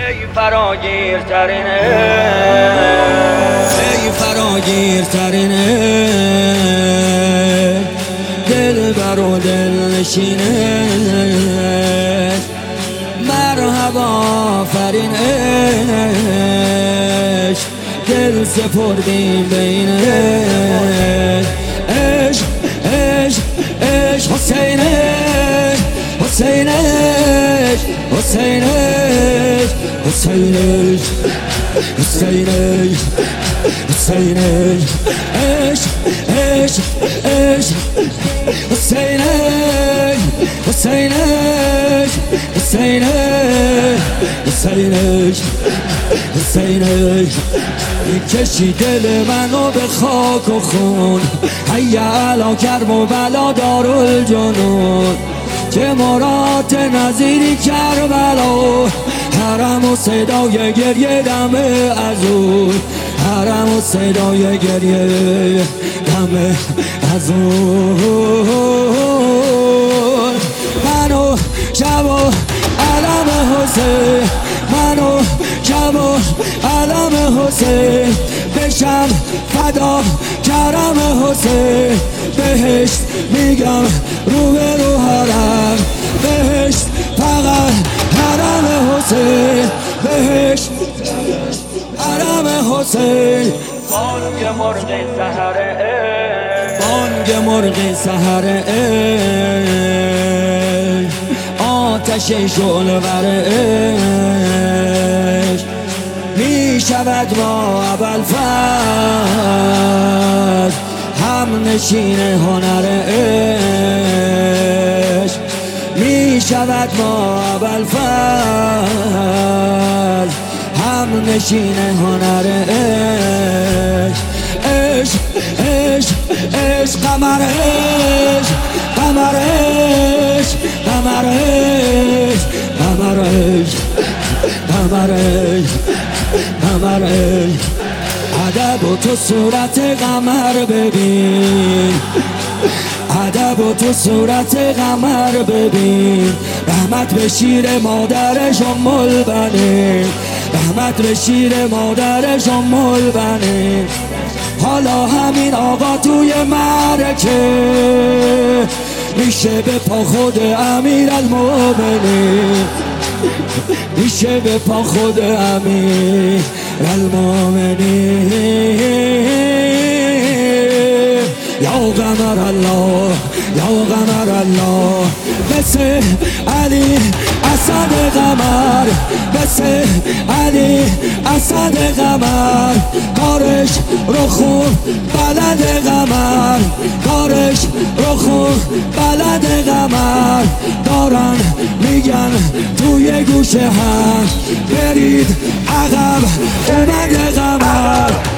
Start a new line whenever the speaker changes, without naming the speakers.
ای فراگیرترینه ای فراگیرترینه دل بر و دل نشینه مرحبا آفرینش دل سپردیم بینش عشق عشق عشق حسینش حسینش حسینش حسینش حسینش حسینش عشق عشق عشق حسینش حسینش حسینش حسینش حسینش کشی دل منو به خاک و خون حیا علا کرب و بلا دارالجنون که مراد نظیری کربلا حرم و صدای گریه دم از اون حرم و صدای گریه دم از اون منو شب و علم حسین منو شب و علم حسین بشم فدا کرم حسین بهشت میگم رو به رو حرم بهشت فقط حرم حسین بهشت حرم حسین بانگ مرغ سحره بانگ مرغ سحره آتش شعله‌ور عشق می شود با ابوالفضل هم نشین هنر عشق می شود با ابوالفضل هم نشین هنر عشق عشق عشق عشق قمر عشق قمر عشق قمر عشق قمر عشق قمر عشق قمر عشق ادب و تو صورت قمر ببین ادب و تو صورت قمر ببین رحمت به شیر مادرش ام البنین رحمت به شیر مادرش ام البنین حالا همین آقا توی معرکه میشه به پا خود امیرالمومنین میشه به پا خود امیرالمومنین یا قمر الله یا قمر الله مثل علی اسد قمر مثل علی اسد قمر کارش رو خوب بلد قمر کارش رو خوب بلد قمر دارن میگن توی گوشه هم برید عقب اومد قمر